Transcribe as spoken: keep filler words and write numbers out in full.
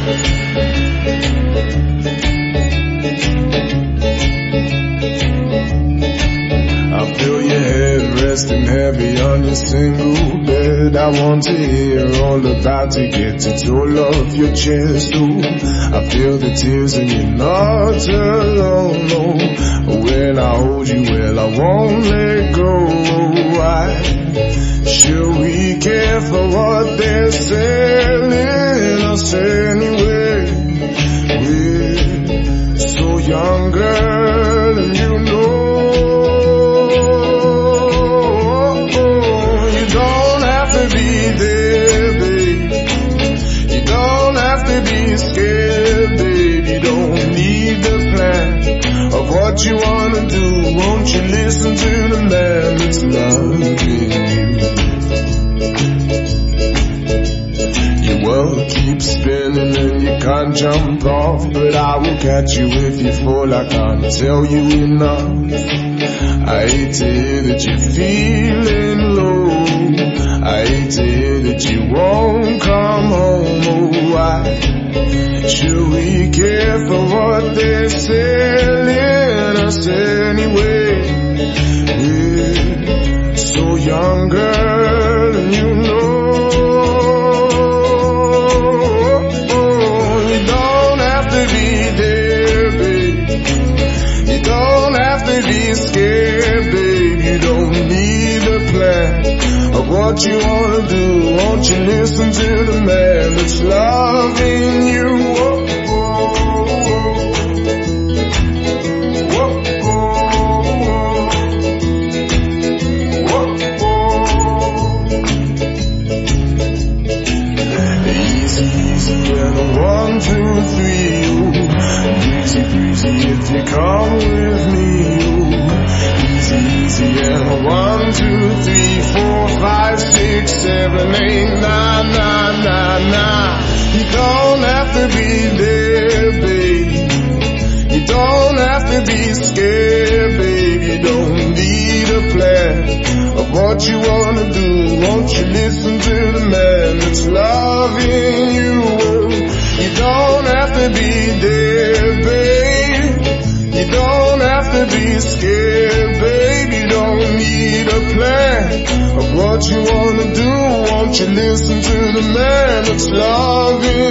Resting heavy on your single bed. I want to hear all about it. Get it all off your chest. Ooh, I feel the tears and you're not alone. No, when I hold you, well, I won't let go. Why should we care for what they're selling us anyway? We're so young, girl, and you know. What you wanna do, won't you listen to the man that's loving you? Your world keeps spinning and you can't jump off, but I will catch you if you fall. I can't tell you enough. I hate to hear that you're feeling low. I hate to hear that you won't come home. Oh, why should we care for what they're selling us anyway? We're so young, girl, and you know. You don't have to be there, babe. You don't have to be scared, babe. You don't need a plan of what you wanna do. Won't you listen to the man that's loving you? One, two, three, ooh. Breezy, breezy, if you come with me, ooh. Easy, easy, and one, two, three, four, five, six, seven, eight, nine, nine, nine, nine. You don't have to be there, babe. You don't have to be scared, babe. You don't need a plan of what you wanna do. Won't you listen to the man that's loving you? You don't have to be there, babe. You don't have to be scared, babe. You don't need a plan of what you wanna do. Won't you listen to the man that's loving